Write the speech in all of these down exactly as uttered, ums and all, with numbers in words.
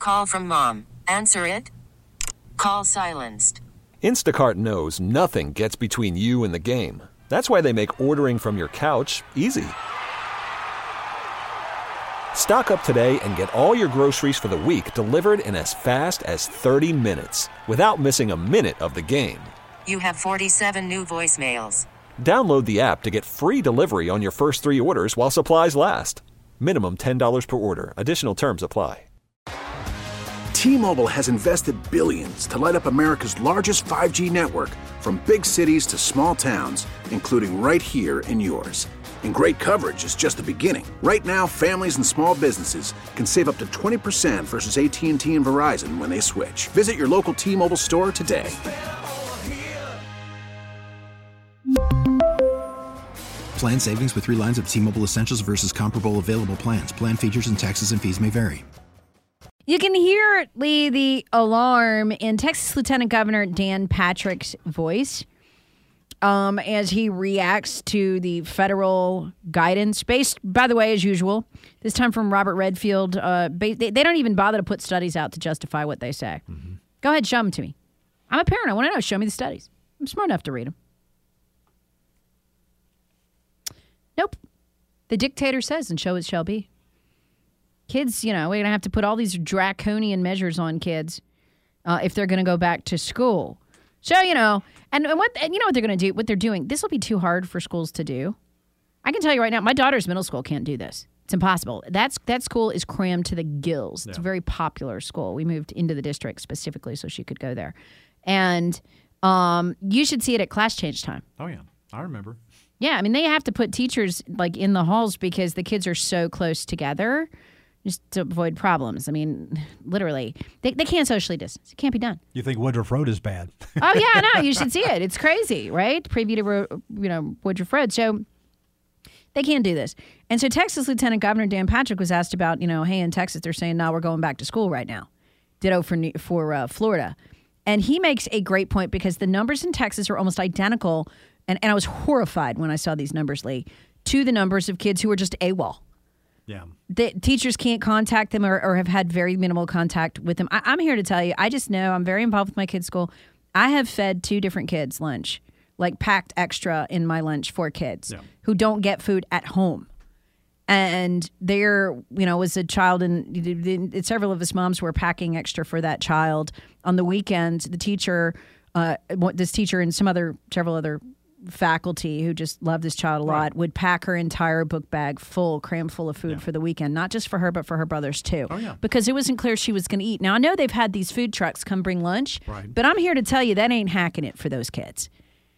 call from mom. Answer it. Call silenced. Instacart knows nothing gets between you and the game. That's why they make ordering from your couch easy. Stock up today and get all your groceries for the week delivered in as fast as thirty minutes without missing a minute of the game. You have forty-seven new voicemails. Download the app to get free delivery on your first three orders while supplies last. Minimum ten dollars per order. Additional terms apply. T-Mobile has invested billions to light up America's largest five G network, from big cities to small towns, including right here in yours. And great coverage is just the beginning. Right now, families and small businesses can save up to twenty percent versus A T and T and Verizon when they switch. Visit your local T-Mobile store today. Plan savings with three lines of T-Mobile Essentials versus comparable available plans. Plan features and taxes and fees may vary. You can hear, Lee, the alarm in Texas Lieutenant Governor Dan Patrick's voice um, as he reacts to the federal guidance based, by the way, as usual, this time from Robert Redfield. Uh, they, they don't even bother to put studies out to justify what they say. Mm-hmm. Go ahead, show them to me. I'm a parent. I want to know. Show me the studies. I'm smart enough to read them. Nope. The dictator says, and so it shall be. Kids, you know, we're going to have to put all these draconian measures on kids uh, if they're going to go back to school. So, you know, and, and what and you know what they're going to do, what they're doing, this will be too hard for schools to do. I can tell you right now, my daughter's middle school can't do this. It's impossible. That's That school is crammed to the gills. It's yeah. a very popular school. We moved into the district specifically so she could go there. And um, you should see it at class change time. Oh, yeah. I remember. Yeah, I mean, they have to put teachers, like, in the halls because the kids are so close together just to avoid problems. I mean, literally. They they can't socially distance. It can't be done. You think Woodruff Road is bad. Oh, yeah, no, you should see it. It's crazy, right? Preview to, you know, Woodruff Road. So they can't do this. And so Texas Lieutenant Governor Dan Patrick was asked about, you know, hey, in Texas, they're saying, no, we're going back to school right now. Ditto for, for uh, Florida. And he makes a great point because the numbers in Texas are almost identical. And, and I was horrified when I saw these numbers, Lee, to the numbers of kids who are just AWOL. Yeah. The teachers can't contact them or, or have had very minimal contact with them. I, I'm here to tell you, I just know I'm very involved with my kids' school. I have fed two different kids lunch, like packed extra in my lunch for kids yeah. who don't get food at home. And there, you know, was a child, and several of us moms were packing extra for that child. On the weekend, the teacher, uh, this teacher and some other, several other faculty who just love this child a lot right. would pack her entire book bag full, cram full of food yeah. for the weekend, not just for her, but for her brothers too. Oh, yeah. Because it wasn't clear she was going to eat. Now, I know they've had these food trucks come bring lunch, right. but I'm here to tell you that ain't hacking it for those kids.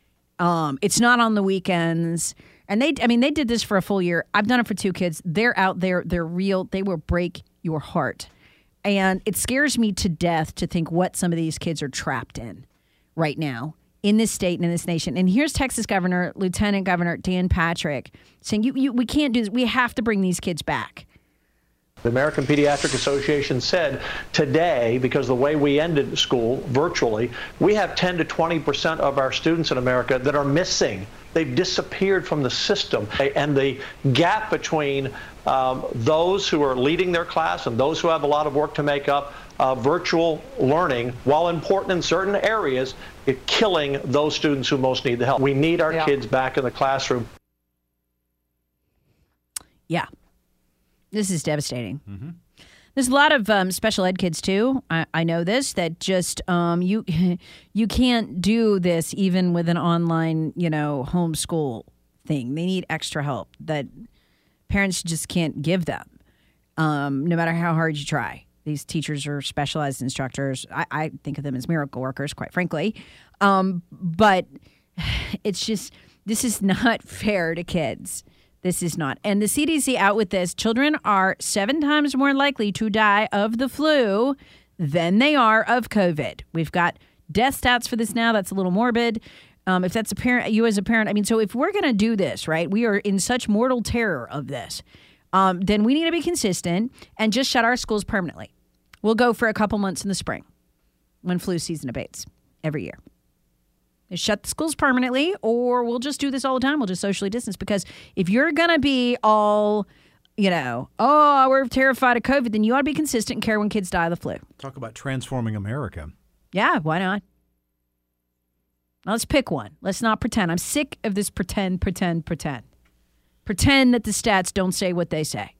Um, it's not on the weekends. And they, I mean, they did this for a full year. I've done it for two kids. They're out there. They're real. They will break your heart. And it scares me to death to think what some of these kids are trapped in right now in this state and in this nation. And here's Texas Governor, Lieutenant Governor Dan Patrick saying, you, you, we can't do this. We have to bring these kids back. The American Pediatric Association said today, because the way we ended school virtually, we have ten to twenty percent of our students in America that are missing. They've disappeared from the system. And the gap between um, those who are leading their class and those who have a lot of work to make up, uh, virtual learning, while important in certain areas, is killing those students who most need the help. We need our yeah. kids back in the classroom. Yeah. This is devastating. Mm-hmm. There's a lot of um, special ed kids, too. I, I know this, that just um, you you can't do this even with an online, you know, homeschool thing. They need extra help that parents just can't give them, um, no matter how hard you try. These teachers are specialized instructors. I, I think of them as miracle workers, quite frankly. Um, but it's just, this is not fair to kids. This is not. And the C D C out with this. Children are seven times more likely to die of the flu than they are of COVID. We've got death stats for this now. That's a little morbid. Um, if that's a parent, you as a parent, I mean, so if we're going to do this, right, we are in such mortal terror of this, um, then we need to be consistent and just shut our schools permanently. We'll go for a couple months in the spring when flu season abates every year. Shut the schools permanently, or we'll just do this all the time. We'll just socially distance, because if you're going to be all you know, oh, we're terrified of COVID, then you ought to be consistent and care when kids die of the flu. Talk about transforming America. Yeah, why not? Now let's pick one. Let's not pretend. I'm sick of this pretend, pretend, pretend. Pretend that the stats don't say what they say.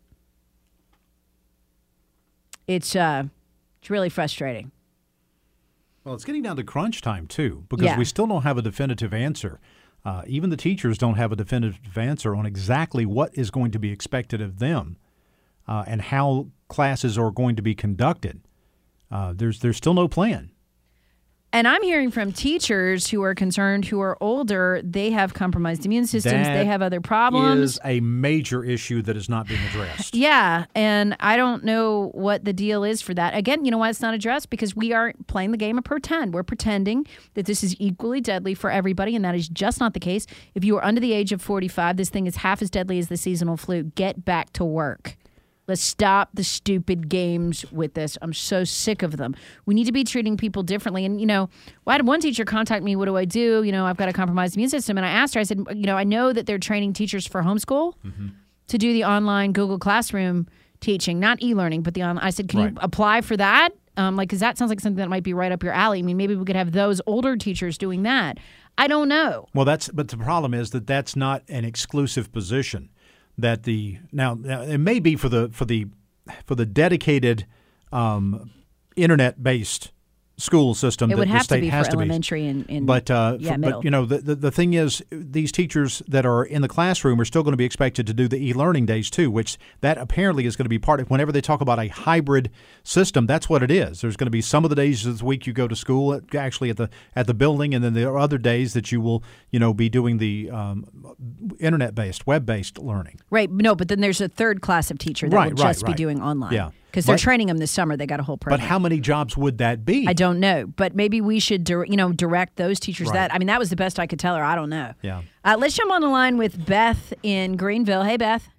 It's uh, it's really frustrating. Well, it's getting down to crunch time, too, because Yeah. we still don't have a definitive answer. Uh, even the teachers don't have a definitive answer on exactly what is going to be expected of them uh, and how classes are going to be conducted. Uh, there's there's still no plan. And I'm hearing from teachers who are concerned, who are older, they have compromised immune systems, That they have other problems. is a major issue that is not being addressed. Yeah, and I don't know what the deal is for that. Again, you know why it's not addressed? Because we are playing the game of pretend. We're pretending that this is equally deadly for everybody, and that is just not the case. If you are under the age of forty-five, this thing is half as deadly as the seasonal flu. Get back to work. Let's stop the stupid games with this. I'm so sick of them. We need to be treating people differently. And, you know, I had one teacher contact me, what do I do? You know, I've got a compromised immune system. And I asked her, I said, you know, I know that they're training teachers for homeschool mm-hmm. to do the online Google Classroom teaching, not e-learning, but the online. I said, can right. you apply for that? Um, like, because that sounds like something that might be right up your alley. I mean, maybe we could have those older teachers doing that. I don't know. Well, that's but the problem is that that's not an exclusive position. That the now, now it may be for the for the for the dedicated um, internet-based school system. It that would the have state to be has for to elementary and, and but uh, yeah, for, middle. but you know the, the the thing is, these teachers that are in the classroom are still going to be expected to do the e-learning days too, which that apparently is going to be part of. Whenever they talk about a hybrid system, that's what it is. There's going to be some of the days of the week you go to school at, actually at the at the building, and then there are other days that you will you know be doing the um, internet-based, web-based learning. Right. No, but then there's a third class of teacher that Right, will just right, be right. doing online. Yeah. Because they're But- training them this summer. They got a whole program. But how many jobs would that be? I don't know. But maybe we should, dir- you know, direct those teachers Right. that. I mean, that was the best I could tell her. I don't know. Yeah. Uh, let's jump on the line with Beth in Greenville. Hey, Beth.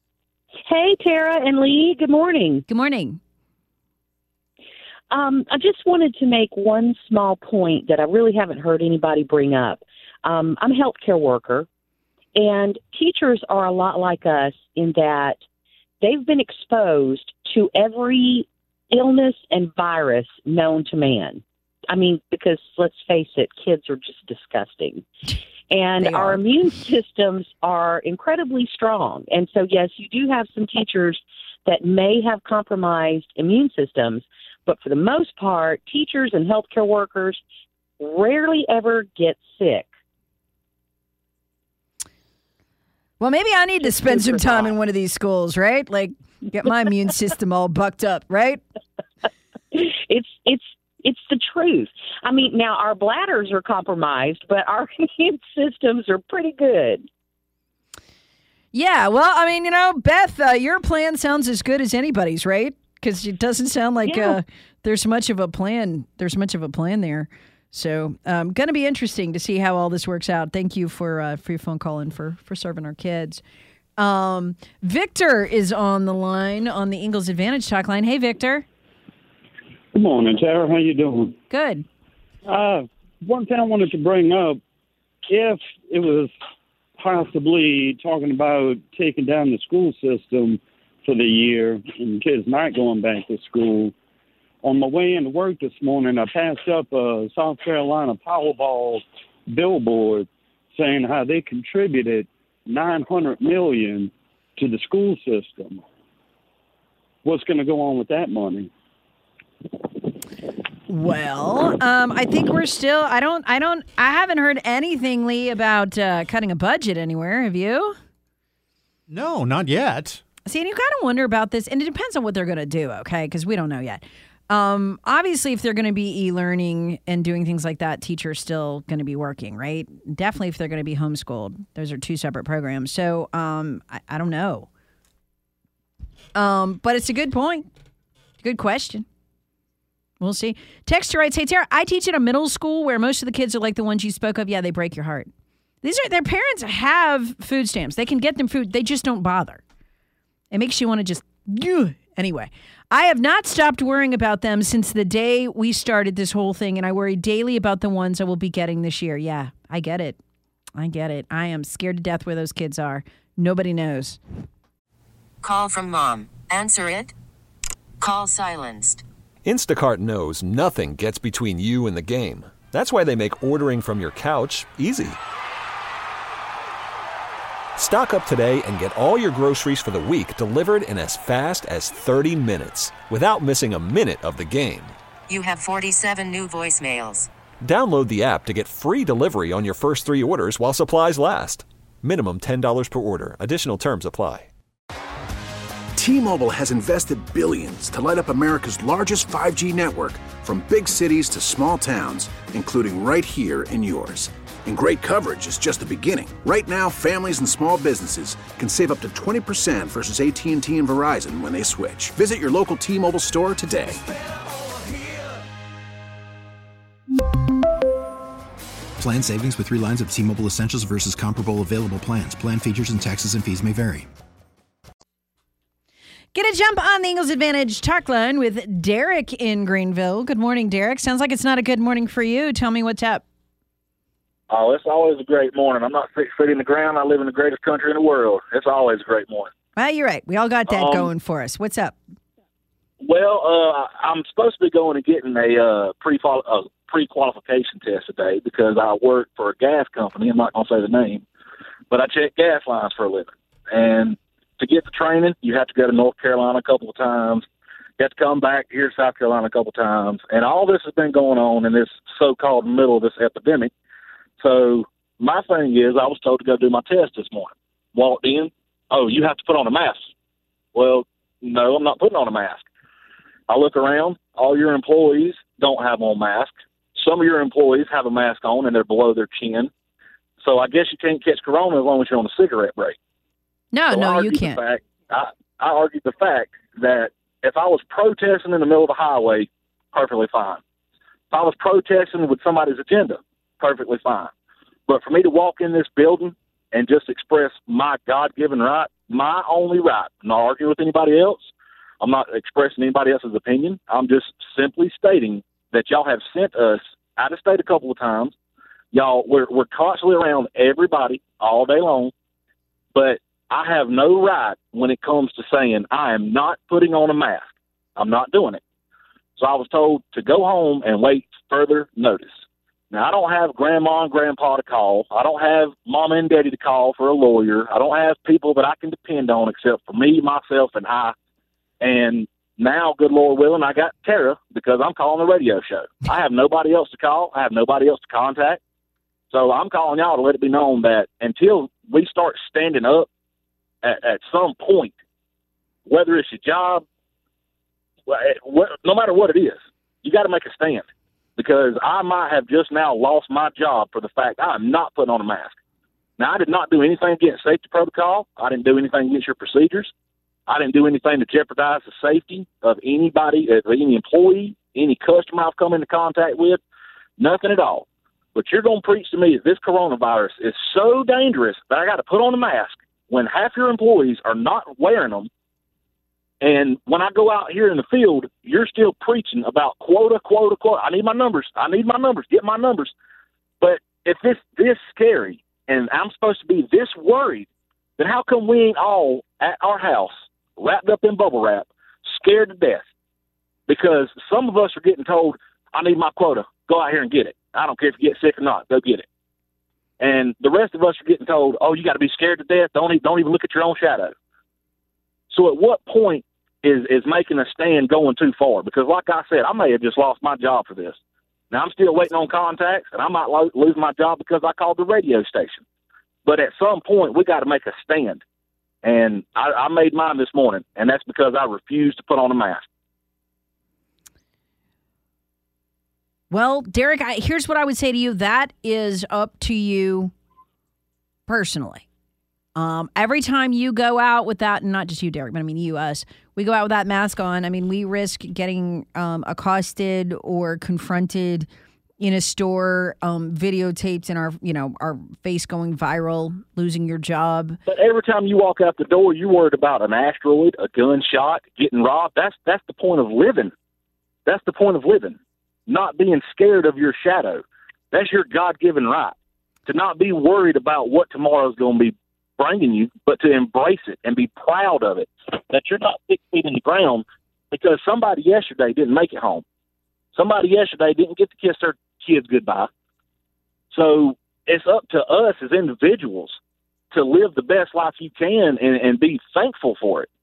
Hey, Tara and Lee. Good morning. Good morning. Um, I just wanted to make one small point that I really haven't heard anybody bring up. Um, I'm a healthcare worker, and teachers are a lot like us in that they've been exposed to every illness and virus known to man. I mean, because let's face it, kids are just disgusting. And They our are. immune systems are incredibly strong. And so, yes, you do have some teachers that may have compromised immune systems, but for the most part, teachers and healthcare workers rarely ever get sick. Well, maybe I need to Just spend food some for time thought. in one of these schools, right? Like, get my immune system all bucked up, right? It's it's it's the truth. I mean, now our bladders are compromised, but our immune systems are pretty good. Yeah, well, I mean, you know, Beth, uh, your plan sounds as good as anybody's, right? Because it doesn't sound like Yeah. uh, there's much of a plan. There's much of a plan there. So, um, going to be interesting to see how all this works out. Thank you for uh, for your phone call and for for serving our kids. Um, Victor is on the line on the Ingalls Advantage talk line. Hey, Victor. Good morning, Tara. How you doing? Good. Uh, one thing I wanted to bring up, if it was possibly talking about taking down the school system for the year and kids not going back to school, on my way into work this morning, I passed up a South Carolina Powerball billboard saying how they contributed nine hundred million dollars to the school system. What's going to go on with that money? Well, um, I think we're still. I don't. I don't. I haven't heard anything, Lee, about uh, cutting a budget anywhere. Have you? No, not yet. See, and you kind of wonder about this, and it depends on what they're going to do, okay? Because we don't know yet. Um, obviously, if they're going to be e-learning and doing things like that, teachers still going to be working, right? Definitely if they're going to be homeschooled. Those are two separate programs. So um, I, I don't know. Um, but it's a good point. Good question. We'll see. Texter writes, hey, Tara, I teach at a middle school where most of the kids are like the ones you spoke of. Yeah, they break your heart. These are their parents have food stamps. They can get them food. They just don't bother. It makes you want to just, ugh. Anyway, I have not stopped worrying about them since the day we started this whole thing, and I worry daily about the ones I will be getting this year. Yeah, I get it. I get it. I am scared to death where those kids are. Nobody knows. Call from mom. Answer it. Call silenced. Instacart knows nothing gets between you and the game. That's why they make ordering from your couch easy. Stock up today and get all your groceries for the week delivered in as fast as thirty minutes without missing a minute of the game. You have forty-seven new voicemails. Download the app to get free delivery on your first three orders while supplies last. Minimum ten dollars per order. Additional terms apply. T-Mobile has invested billions to light up America's largest five G network, from big cities to small towns, including right here in yours. And great coverage is just the beginning. Right now, families and small businesses can save up to twenty percent versus A T and T and Verizon when they switch. Visit your local T-Mobile store today. Plan savings with three lines of T-Mobile Essentials versus comparable available plans. Plan features and taxes and fees may vary. Get a jump on the Eagles Advantage talk line with Derek in Greenville. Good morning, Derek. Sounds like it's not a good morning for you. Tell me what's up. Oh, it's always a great morning. I'm not six feet in the ground. I live in the greatest country in the world. It's always a great morning. Well, you're right. We all got that um, going for us. What's up? Well, uh, I'm supposed to be going and getting a uh, pre uh, pre-qualification test today because I work for a gas company. I'm not going to say the name, but I check gas lines for a living. And to get the training, you have to go to North Carolina a couple of times. You have to come back here to South Carolina a couple of times. And all this has been going on in this so-called middle of this epidemic. So my thing is I was told to go do my test this morning. Walked in. Oh, you have to put on a mask. Well, no, I'm not putting on a mask. I look around. All your employees don't have on masks. Some of your employees have a mask on and they're below their chin. So I guess you can't catch corona as long as you're on a cigarette break. No, so no, you can't. The fact, I, I argued the fact that if I was protesting in the middle of the highway, perfectly fine. If I was protesting with somebody's agenda, perfectly fine. But for me to walk in this building and just express my God-given right, my only right, I'm not arguing with anybody else. I'm not expressing anybody else's opinion. I'm just simply stating that y'all have sent us out of state a couple of times. Y'all, we're, we're constantly around everybody all day long. But I have no right when it comes to saying I am not putting on a mask. I'm not doing it. So I was told to go home and wait further notice. Now, I don't have grandma and grandpa to call. I don't have mama and daddy to call for a lawyer. I don't have people that I can depend on except for me, myself, and I. And now, good Lord willing, I got Tara because I'm calling a radio show. I have nobody else to call. I have nobody else to contact. So I'm calling y'all to let it be known that until we start standing up at, at some point, whether it's your job, no matter what it is, you got to make a stand. Because I might have just now lost my job for the fact I'm not putting on a mask. Now, I did not do anything against safety protocol. I didn't do anything against your procedures. I didn't do anything to jeopardize the safety of anybody, of any employee, any customer I've come into contact with, nothing at all. But you're going to preach to me that this coronavirus is so dangerous that I got to put on a mask when half your employees are not wearing them. And when I go out here in the field, you're still preaching about quota, quota, quota. I need my numbers. I need my numbers. Get my numbers. But if it's this scary and I'm supposed to be this worried, then how come we ain't all at our house wrapped up in bubble wrap, scared to death? Because some of us are getting told, I need my quota. Go out here and get it. I don't care if you get sick or not. Go get it. And the rest of us are getting told, oh, you got to be scared to death. Don't even, don't even look at your own shadow. So at what point is, is making a stand going too far? Because like I said, I may have just lost my job for this. Now, I'm still waiting on contacts, and I might lo- lose my job because I called the radio station. But at some point, we got to make a stand. And I, I made mine this morning, and that's because I refused to put on a mask. Well, Derek, I, here's what I would say to you. That is up to you personally. Um, every time you go out with that, and not just you, Derek, but I mean you, us, we go out with that mask on, I mean, we risk getting um, accosted or confronted in a store, um, videotaped in our, you know, our face going viral, losing your job. But every time you walk out the door, you're worried about an asteroid, a gunshot, getting robbed. That's that's the point of living. That's the point of living. Not being scared of your shadow. That's your God-given right. To not be worried about what tomorrow's going to be bringing you, but to embrace it and be proud of it, that you're not six feet in the ground because somebody yesterday didn't make it home. Somebody yesterday didn't get to kiss their kids goodbye. So it's up to us as individuals to live the best life you can and, and be thankful for it.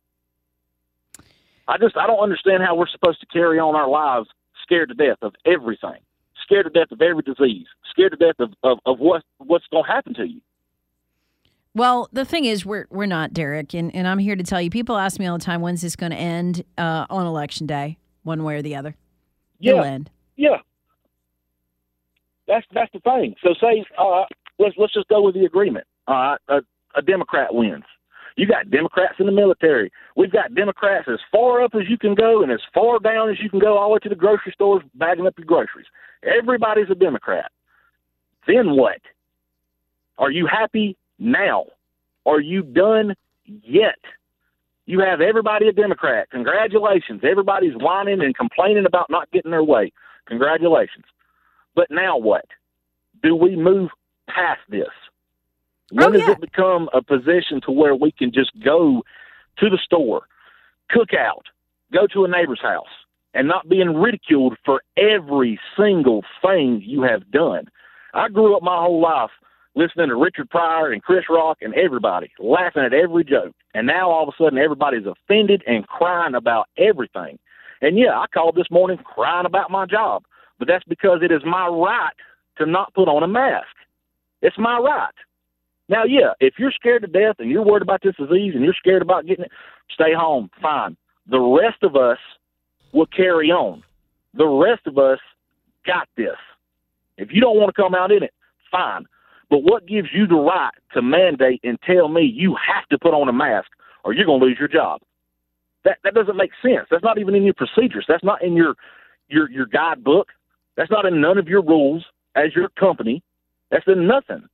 I just, I don't understand how we're supposed to carry on our lives scared to death of everything, scared to death of every disease, scared to death of, of, of what, what's going to happen to you. Well, the thing is, we're we're not, Derek, and, and I'm here to tell you, people ask me all the time, when's this going to end uh, on Election Day, one way or the other? Yeah. It'll end. Yeah. That's that's the thing. So say, uh, let's, let's just go with the agreement. Uh, a, a Democrat wins. You got Democrats in the military. We've got Democrats as far up as you can go and as far down as you can go, all the way to the grocery stores bagging up your groceries. Everybody's a Democrat. Then what? Are you happy now? Are you done yet? You have everybody a Democrat. Congratulations. Everybody's whining and complaining about not getting their way. Congratulations. But now what? Do we move past this? When oh, yeah. does it become a position to where we can just go to the store, cook out, go to a neighbor's house, and not being ridiculed for every single thing you have done? I grew up my whole life listening to Richard Pryor and Chris Rock and everybody, laughing at every joke. And now all of a sudden everybody's offended and crying about everything. And yeah, I called this morning crying about my job, but that's because it is my right to not put on a mask. It's my right. Now, yeah, if you're scared to death and you're worried about this disease and you're scared about getting it, stay home, fine. The rest of us will carry on. The rest of us got this. If you don't want to come out in it, fine. But what gives you the right to mandate and tell me you have to put on a mask or you're going to lose your job? That that doesn't make sense. That's not even in your procedures. That's not in your your your guidebook. That's not in none of your rules as your company. That's in nothing.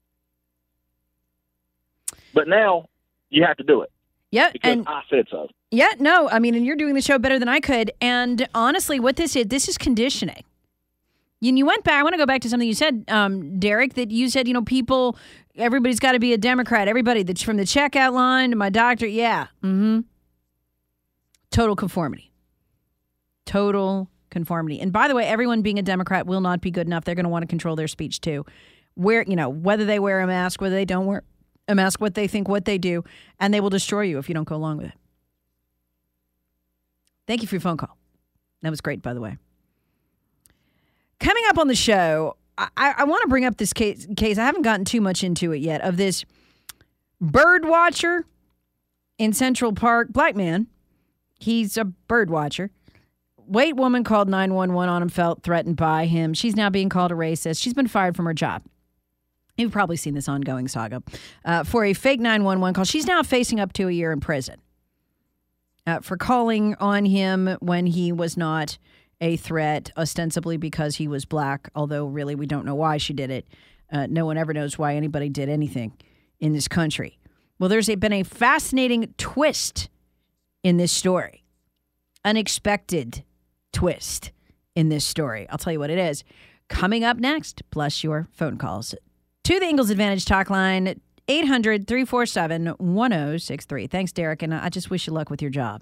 But now you have to do it. Yeah, because and I said so. Yeah, no, I mean, and you're doing the show better than I could. And honestly, what this is, this is conditioning. And you went back, I want to go back to something you said, um, Derek, that you said, you know, people, everybody's got to be a Democrat. Everybody, that's from the checkout line to my doctor. Yeah. Mm-hmm. Total conformity. Total conformity. And by the way, everyone being a Democrat will not be good enough. They're going to want to control their speech too. Where, you know, whether they wear a mask, whether they don't wear a mask, what they think, what they do, and they will destroy you if you don't go along with it. Thank you for your phone call. That was great, by the way. Coming up on the show, I, I want to bring up this case, case. I haven't gotten too much into it yet, of this bird watcher in Central Park. Black man. He's a bird watcher. White woman called nine one one on him, felt threatened by him. She's now being called a racist. She's been fired from her job. You've probably seen this ongoing saga uh, for a fake nine one one call. She's now facing up to a year in prison uh, for calling on him when he was not a threat, ostensibly because he was black, although really we don't know why she did it. Uh, no one ever knows why anybody did anything in this country. Well, there's a, been a fascinating twist in this story. Unexpected twist in this story. I'll tell you what it is. Coming up next, plus your phone calls to the Ingalls Advantage talk line, eight hundred, three four seven, one oh six three. Thanks, Derek, and I just wish you luck with your job.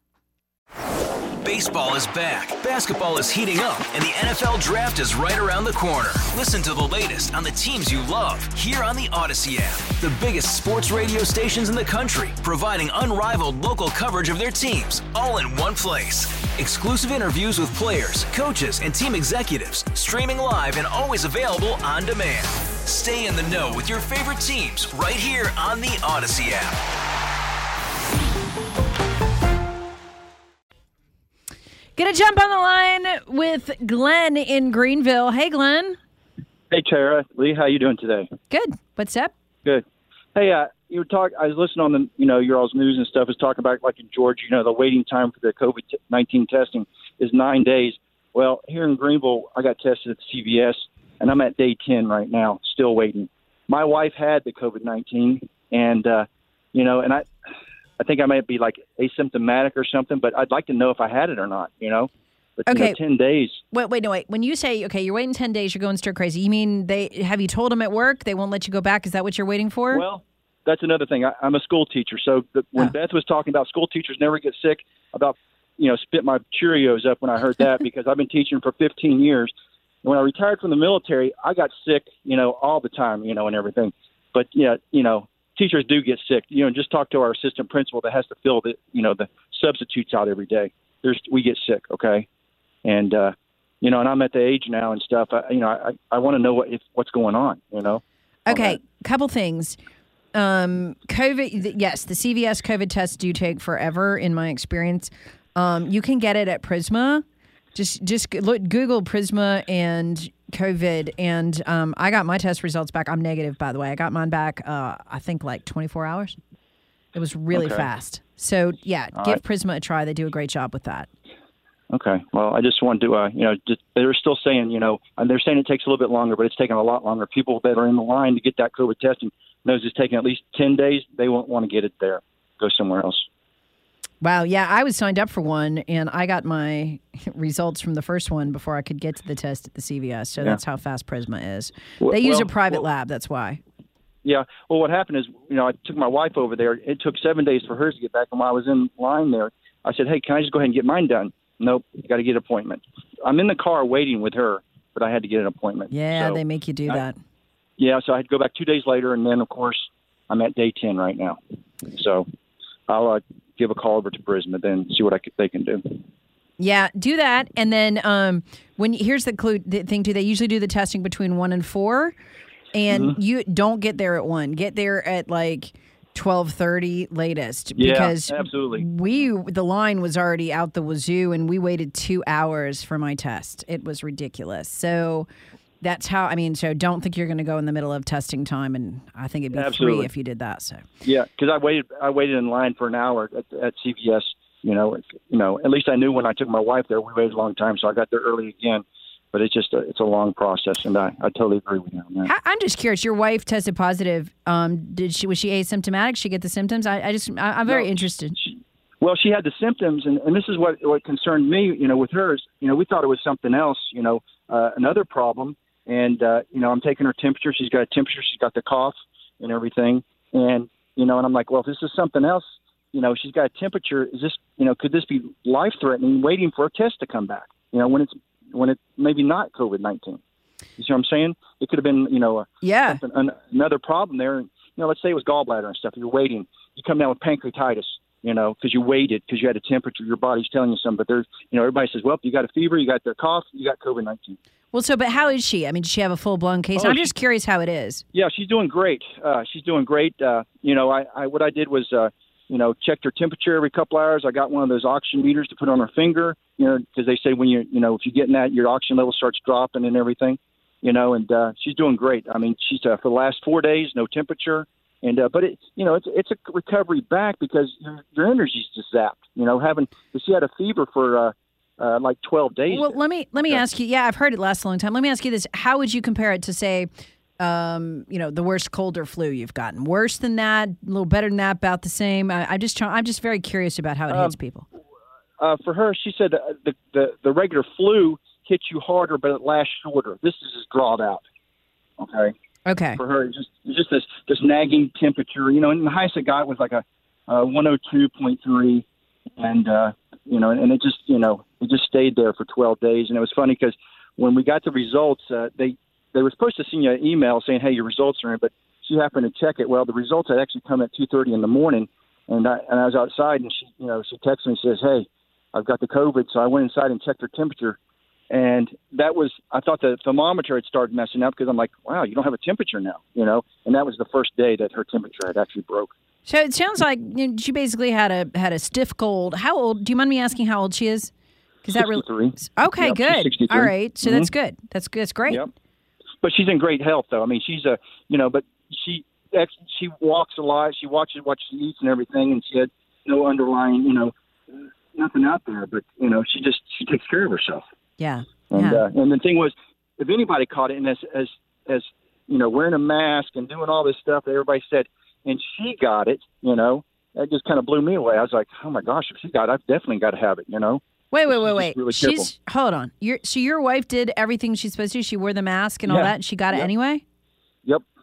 Baseball is back, basketball is heating up, and the N F L Draft is right around the corner. Listen to the latest on the teams you love here on the Odyssey app. The biggest sports radio stations in the country, providing unrivaled local coverage of their teams, all in one place. Exclusive interviews with players, coaches, and team executives, streaming live and always available on demand. Stay in the know with your favorite teams right here on the Odyssey app. Gonna jump on the line with Glenn in Greenville. Hey, Glenn. Hey, Tara. Lee, how you doing today? Good. What's up? Good. Hey, uh, you were talking. I was listening on the, you know, your all's news and stuff. Was talking about like in Georgia, you know, the waiting time for the COVID nineteen testing is nine days. Well, here in Greenville, I got tested at the C V S, and I'm at day ten right now, still waiting. My wife had the COVID nineteen, and uh, you know, and I. I think I might be like asymptomatic or something, but I'd like to know if I had it or not, you know? But, okay. You know, ten days. Wait, wait, no, wait. When you say, okay, you're waiting ten days, you're going stir crazy, you mean they have you told them at work they won't let you go back? Is that what you're waiting for? Well, that's another thing. I, I'm a school teacher, so the, when Oh. Beth was talking about school teachers never get sick, about you know spit my Cheerios up when I heard that because I've been teaching for fifteen years. When I retired from the military, I got sick, you know, all the time, you know, and everything. But yeah, you know, teachers do get sick. You know, just talk to our assistant principal that has to fill the, you know, the substitutes out every day. There's we get sick, okay, and uh, you know, and I'm at the age now and stuff. I, you know, I I want to know what if, what's going on, you know. Okay, couple things. Um, COVID, yes, the C V S COVID tests do take forever in my experience. Um, you can get it at Prisma. Just just look, Google Prisma and COVID, and um, I got my test results back. I'm negative, by the way. I got mine back, uh, I think, like twenty-four hours. It was really Okay. fast. So, yeah, All give right. Prisma a try. They do a great job with that. Okay. Well, I just wanted to, uh, you know, just, they're still saying, you know, and they're saying it takes a little bit longer, but it's taking a lot longer. People that are in the line to get that COVID testing knows it's taking at least ten days. They won't want to get it there. Go somewhere else. Wow, yeah, I was signed up for one, and I got my results from the first one before I could get to the test at the C V S. So Yeah. that's how fast Prisma is. Well- They use well- a private well- lab, that's why. Yeah. Well, what happened is, you know, I took my wife over there. It took seven days for hers to get back. And while I was in line there, I said, hey, can I just go ahead and get mine done? Nope. You got to get an appointment. I'm in the car waiting with her, but I had to get an appointment. Yeah, So, they make you do I- that. Yeah. So I had to go back two days later. And then, of course, I'm at day ten right now. So I'll uh, give a call over to Prisma then see what I c- they can do. Yeah, do that, and then um, when here's the clue the thing too. They usually do the testing between one and four, and Mhm. you don't get there at one. Get there at like twelve thirty latest Yeah, because absolutely. we the line was already out the wazoo, and we waited two hours for my test. It was ridiculous. So that's how I mean. So don't think you're going to go in the middle of testing time, and I think it'd be Absolutely. three if you did that. So Yeah, because I waited. I waited in line for an hour at, at C V S. You know, you know. At least I knew when I took my wife there. We waited a long time, so I got there early again. But it's just a, it's a long process, and I, I totally agree with you on that. How, I'm just curious. Your wife tested positive. Um, did she was she asymptomatic? Did she get the symptoms? I, I just I, I'm very No, interested. Well, she had the symptoms, and, and this is what what concerned me. You know, with hers, you know, we thought it was something else. You know, uh, another problem. And uh, you know, I'm taking her temperature. She's got a temperature. She's got the cough and everything. And you know, and I'm like, well, if this is something else, you know, she's got a temperature. Is this, you know, could this be life threatening? Waiting for a test to come back. You know, when it's when it maybe not COVID nineteen. You see what I'm saying? It could have been, you know, a, yeah, something, an, another problem there. You know, let's say it was gallbladder and stuff. You're waiting. You come down with pancreatitis. You know, because you waited, because you had a temperature. Your body's telling you something. But there's, you know, everybody says, well, you got a fever, you got the cough, you got COVID nineteen. Well, so but how is she? I mean, does she have a full blown case? Oh, I'm she- just curious how it is. Yeah, she's doing great. Uh, she's doing great. Uh, you know, I, I what I did was, uh, you know, checked her temperature every couple hours. I got one of those oxygen meters to put on her finger, you know, because they say when you, you know, if you get in that, your oxygen level starts dropping and everything, you know, and uh, she's doing great. I mean, she's uh, for the last four days, no temperature. And uh, but it, you know, it's it's a recovery back because your, your energy's just zapped. You know, having because she had a fever for uh, uh, like twelve days. Well, let me let me ask you. Yeah, I've heard it lasts a long time. Let me ask you this: how would you compare it to, say, um, you know, the worst cold or flu you've gotten? Worse than that? A little better than that? About the same? I, I just try, I'm just very curious about how it Um, hits people. Uh, for her, she said uh, the, the the regular flu hits you harder, but it lasts shorter. This is just drawed out. Okay. Okay. For her, it's just it's just this this nagging temperature, you know. And the highest it got was like a uh, one oh two point three, and uh, you know, and it just you know it just stayed there for twelve days. And it was funny because when we got the results, uh, they they were supposed to send you an email saying, "Hey, your results are in," but she happened to check it. Well, the results had actually come at two thirty in the morning, and I and I was outside, and she you know she texted me and says, "Hey, I've got the COVID," so I went inside and checked her temperature. And that was, I thought the thermometer had started messing up because I'm like, wow, you don't have a temperature now, you know? And that was the first day that her temperature had actually broke. So it sounds like you know, she basically had a had a stiff cold. How old? Do you mind me asking how old she is? Because that really sixty-three. okay, Yep, she's good. sixty-three. All right, so Mhm. that's good. That's good. That's great. Yep. But she's in great health, though. I mean, she's a, you know, but she she walks a lot. She watches what she eats and everything, and she had no underlying, you know, nothing out there. But you know, she just she takes care of herself. Yeah. And yeah. uh, and the thing was, if anybody caught it, and as as as you know, wearing a mask and doing all this stuff, everybody said, and she got it, you know, that just kind of blew me away. I was like, oh my gosh, if she got it, I've definitely got to have it, you know. Wait, wait, wait, She's wait. really She's hold on. Your so your wife did everything she's supposed to. She wore the mask and all Yeah. that. And she got it Yep. anyway. Yep.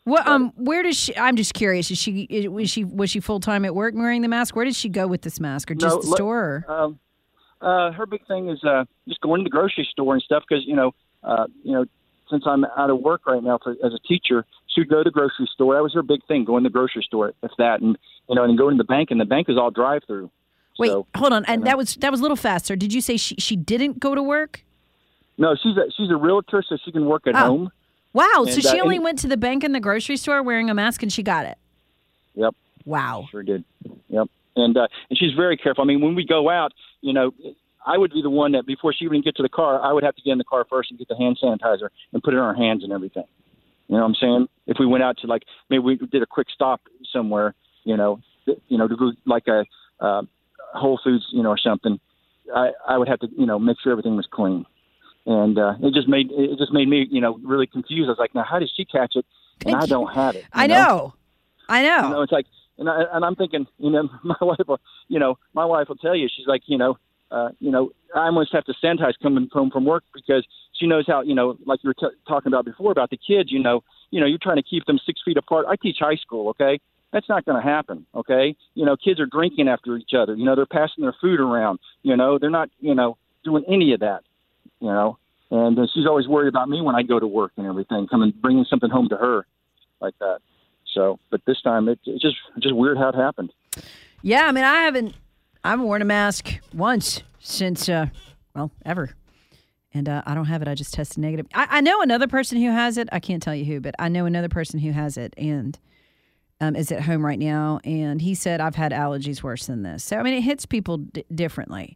Well, um, where does she? I'm just curious. Is she? Is, was she? Was she full time at work wearing the mask? Where did she go with this mask, or just No, the le- store? Or? Um, uh, her big thing is uh, just going to the grocery store and stuff because you know, uh, you know, since I'm out of work right now for, as a teacher, she would go to the grocery store. That was her big thing, going to the grocery store, if that, and you know, and going to the bank, and the bank is all drive through. Wait, so, hold on. And you know. that was that was a little faster. Did you say she she didn't go to work? No, she's a she's a realtor, so she can work at Oh. home. Wow. And, so she uh, only and- went to the bank and the grocery store wearing a mask, and she got it. Yep. Wow. Sure did. Yep. And uh, and she's very careful. I mean, when we go out, you know, I would be the one that before she even get to the car, I would have to get in the car first and get the hand sanitizer and put it on our hands and everything. You know what I'm saying? If we went out to like maybe we did a quick stop somewhere, you know, th- you know, to go like a uh, Whole Foods, you know, or something, I, I would have to, you know, make sure everything was clean. And uh, it just made it just made me, you know, really confused. I was like, now how did she catch it and I don't have it? I you know. I know. You know, it's like, and, I, and I'm thinking, you know, my wife, will, you know, my wife will tell you, she's like, you know, uh, you know, I almost have to sanitize coming home from work because she knows how, you know, like you were t- talking about before about the kids, you know, you know, you're trying to keep them six feet apart. I teach high school, okay? That's not going to happen, okay? You know, kids are drinking after each other. You know, they're passing their food around. You know, they're not, you know, doing any of that, you know. And uh, she's always worried about me when I go to work and everything, coming bringing something home to her like that. So, but this time it, it's just just weird how it happened. Yeah, I mean, I haven't I haven't worn a mask once since uh, well ever, and uh, I don't have it. I just tested negative. I, I know another person who has it. I can't tell you who, but I know another person who has it and um, is at home right now. And he said, "I've had allergies worse than this." So I mean, it hits people d- differently.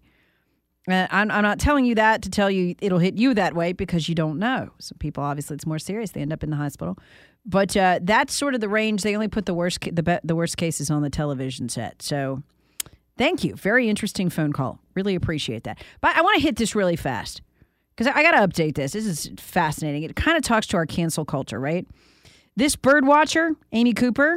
Uh, I'm, I'm not telling you that to tell you it'll hit you that way because you don't know. Some people, obviously, it's more serious. They end up in the hospital. But uh, that's sort of the range. They only put the worst ca- the be- the worst cases on the television set. So thank you. Very interesting phone call. Really appreciate that. But I want to hit this really fast because I, I got to update this. This is fascinating. It kind of talks to our cancel culture, right? This bird watcher, Amy Cooper,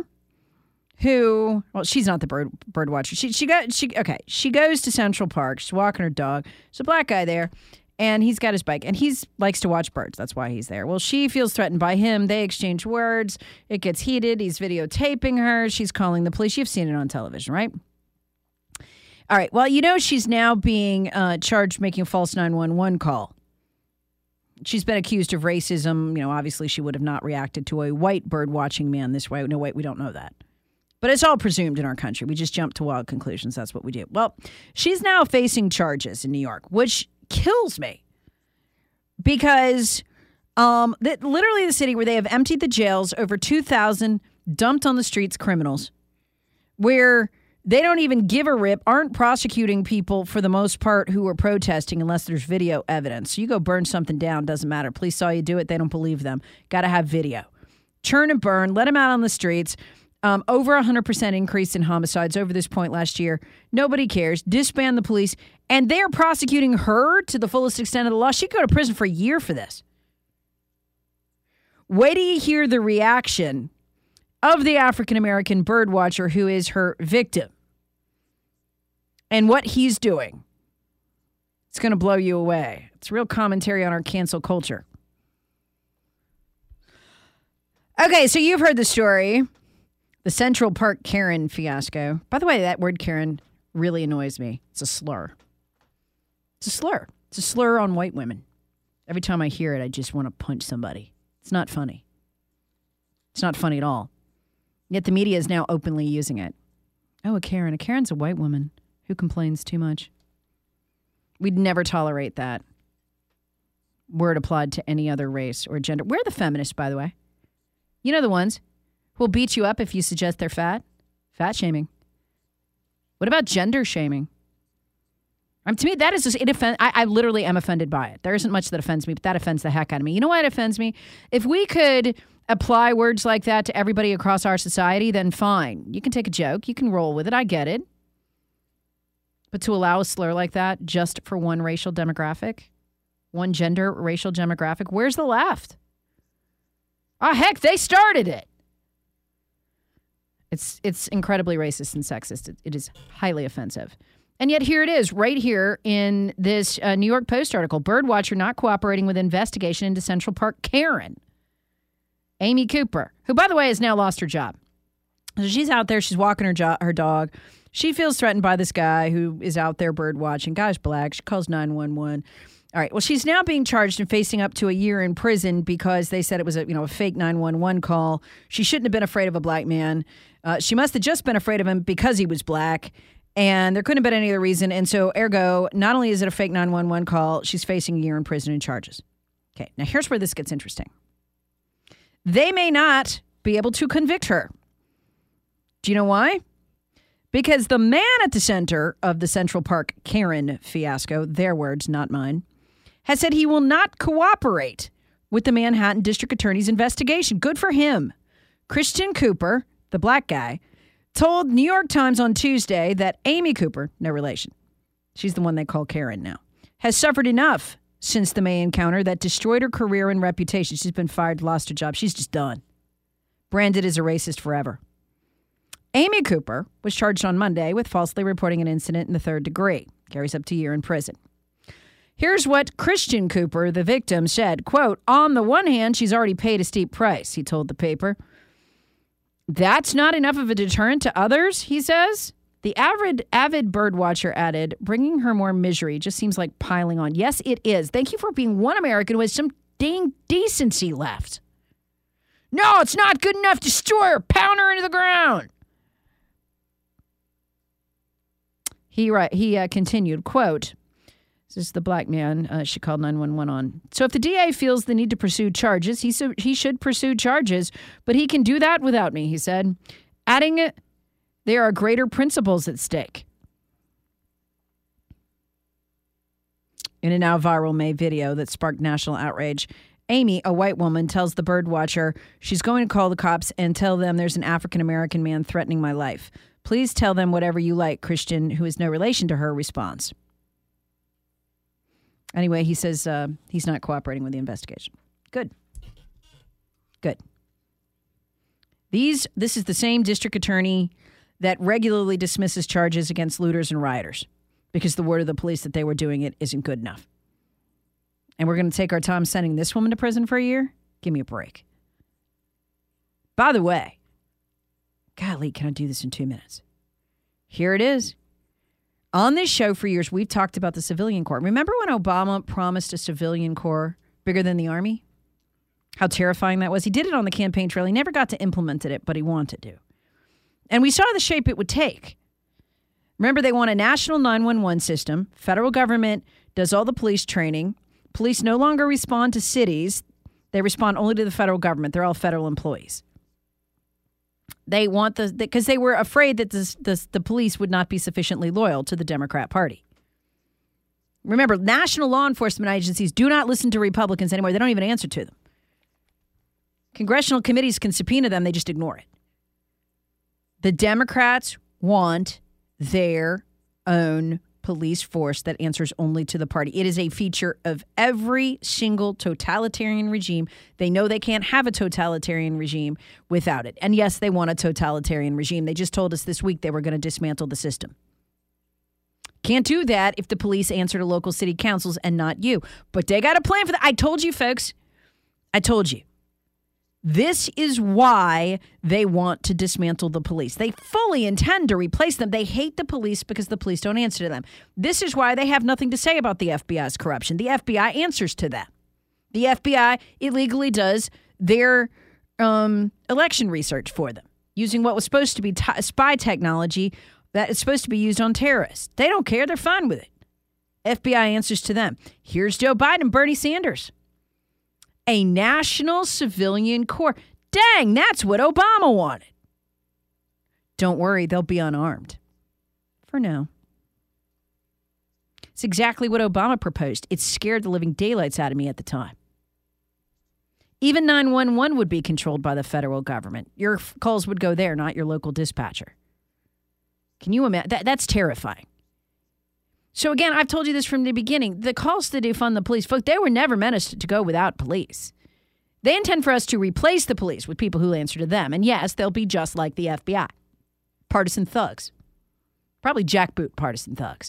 who, well, she's not the bird bird watcher. She she got she okay. She goes to Central Park. She's walking her dog. There's a black guy there, and he's got his bike, and he's likes to watch birds. That's why he's there. Well, she feels threatened by him. They exchange words. It gets heated. He's videotaping her. She's calling the police. You've seen it on television, right? All right. Well, you know she's now being uh, charged making a false nine one one call. She's been accused of racism. You know, obviously she would have not reacted to a white bird watching man this way. No, wait, we don't know that. But it's all presumed in our country. We just jump to wild conclusions. That's what we do. Well, she's now facing charges in New York, which kills me because um, that literally the city where they have emptied the jails, over two thousand dumped on the streets criminals, where they don't even give a rip, aren't prosecuting people for the most part who are protesting unless there's video evidence. So you go burn something down, doesn't matter. Police saw you do it. They don't believe them. Got to have video. Churn and burn. Let them out on the streets. Um, over a one hundred percent increase in homicides over this point last year. Nobody cares. Disband the police. And they're prosecuting her to the fullest extent of the law. She could go to prison for a year for this. Wait till you hear the reaction of the African-American bird watcher who is her victim and what he's doing. It's going to blow you away. It's real commentary on our cancel culture. Okay, so you've heard the story. The Central Park Karen fiasco. By the way, that word Karen really annoys me. It's a slur. It's a slur. It's a slur on white women. Every time I hear it, I just want to punch somebody. It's not funny. It's not funny at all. Yet the media is now openly using it. Oh, a Karen. A Karen's a white woman who complains too much. We'd never tolerate that word applied to any other race or gender. Where are the feminists, by the way? You know the ones who'll beat you up if you suggest they're fat. Fat shaming. What about gender shaming? Um, to me, that is just, it offend, I, I literally am offended by it. There isn't much that offends me, but that offends the heck out of me. You know what offends me? If we could apply words like that to everybody across our society, then fine. You can take a joke. You can roll with it. I get it. But to allow a slur like that just for one racial demographic, one gender racial demographic, where's the left? Ah, heck, they started it. It's it's incredibly racist and sexist. It, it is highly offensive. And yet here it is, right here in this uh, New York Post article. Birdwatcher not cooperating with investigation into Central Park Karen. Amy Cooper, who, by the way, has now lost her job. So she's out there. She's walking her, jo- her dog. She feels threatened by this guy who is out there bird watching. Guy's black. She calls nine one one. All right. Well, she's now being charged and facing up to a year in prison because they said it was a you know a fake nine one one call. She shouldn't have been afraid of a black man. Uh, she must have just been afraid of him because he was black. And there couldn't have been any other reason. And so, ergo, not only is it a fake nine one one call, she's facing a year in prison and charges. Okay. Now, here's where this gets interesting. They may not be able to convict her. Do you know why? Because the man at the center of the Central Park Karen fiasco, their words, not mine, has said he will not cooperate with the Manhattan District Attorney's investigation. Good for him. Christian Cooper, the black guy, told New York Times on Tuesday that Amy Cooper, no relation, she's the one they call Karen now, has suffered enough since the May encounter that destroyed her career and reputation. She's been fired, lost her job. She's just done. Branded as a racist forever. Amy Cooper was charged on Monday with falsely reporting an incident in the third degree. Carries up to a year in prison. Here's what Christian Cooper, the victim, said, quote, on the one hand, she's already paid a steep price, he told the paper. That's not enough of a deterrent to others, he says. The avid, avid birdwatcher added, bringing her more misery just seems like piling on. Yes, it is. Thank you for being one American who has some dang decency left. No, it's not good enough. Destroy her. Pound her into the ground. He, right, he uh, continued, quote, this is the black man uh, she called nine one one on. So if the D A feels the need to pursue charges, he, so, he should pursue charges, but he can do that without me, he said. Adding, there are greater principles at stake. In a now viral May video that sparked national outrage, Amy, a white woman, tells the birdwatcher she's going to call the cops and tell them there's an African-American man threatening my life. Please tell them whatever you like, Christian, who is no relation to her, responds. Anyway, he says uh, he's not cooperating with the investigation. Good. Good. These, this is the same district attorney that regularly dismisses charges against looters and rioters because the word of the police that they were doing it isn't good enough. And we're going to take our time sending this woman to prison for a year? Give me a break. By the way, golly, can I do this in two minutes? Here it is. On this show for years, we've talked about the civilian corps. Remember when Obama promised a civilian corps bigger than the Army? How terrifying that was. He did it on the campaign trail. He never got to implement it, but he wanted to. And we saw the shape it would take. Remember, they want a national nine one one system. Federal government does all the police training. Police no longer respond to cities. They respond only to the federal government. They're all federal employees. They want the, because they were afraid that this, this, the police would not be sufficiently loyal to the Democrat Party. Remember, national law enforcement agencies do not listen to Republicans anymore. They don't even answer to them. Congressional committees can subpoena them. They just ignore it. The Democrats want their own police force that answers only to the party. It is a feature of every single totalitarian regime. They know they can't have a totalitarian regime without it. And yes, they want a totalitarian regime. They just told us this week they were going to dismantle the system. Can't do that if the police answer to local city councils and not you. But they got a plan for that. I told you, folks. I told you. This is why they want to dismantle the police. They fully intend to replace them. They hate the police because the police don't answer to them. This is why they have nothing to say about the F B I's corruption. The F B I answers to them. The F B I illegally does their um, election research for them, using what was supposed to be t- spy technology that is supposed to be used on terrorists. They don't care. They're fine with it. F B I answers to them. Here's Joe Biden, Bernie Sanders. A national civilian corps. Dang, that's what Obama wanted. Don't worry, they'll be unarmed. For now. It's exactly what Obama proposed. It scared the living daylights out of me at the time. Even nine one one would be controlled by the federal government. Your calls would go there, not your local dispatcher. Can you imagine? That, that's terrifying. So again, I've told you this from the beginning. The calls to defund the police, folks, they were never meant to go without police. They intend for us to replace the police with people who answer to them. And yes, they'll be just like the F B I. Partisan thugs. Probably jackboot partisan thugs.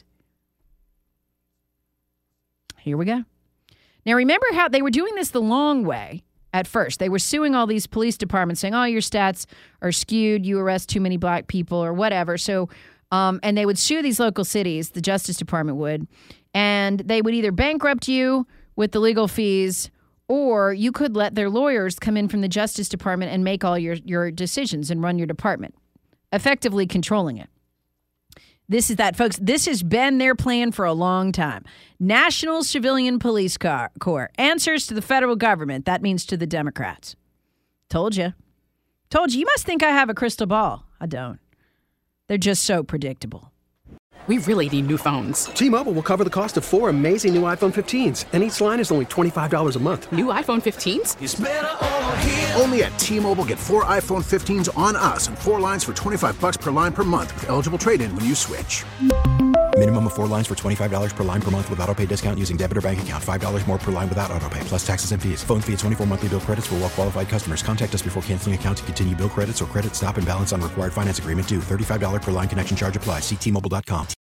Here we go. Now remember how they were doing this the long way. at first. They were suing all these police departments saying, oh, your stats are skewed. You arrest too many black people or whatever. So, um, and they would sue these local cities, the Justice Department would, and they would either bankrupt you with the legal fees, or you could let their lawyers come in from the Justice Department and make all your, your decisions and run your department, effectively controlling it. This is that, folks. This has been their plan for a long time. National Civilian Police Corps answers to the federal government. That means to the Democrats. Told you. Told you. You must think I have a crystal ball. I don't. They're just so predictable. We really need new phones. T-Mobile will cover the cost of four amazing new iPhone fifteens, and each line is only twenty-five dollars a month. New iPhone fifteens? It's better over here. Only at T-Mobile, get four iPhone fifteens on us and four lines for twenty-five dollars per line per month with eligible trade-in when you switch. Minimum of four lines for twenty-five dollars per line per month with autopay discount using debit or bank account. five dollars more per line without autopay, plus taxes and fees. Phone fee at twenty-four monthly bill credits for well-qualified customers. Contact us before canceling account to continue bill credits or credit stop and balance on required finance agreement due. thirty-five dollars per line connection charge applies. See T Mobile dot com.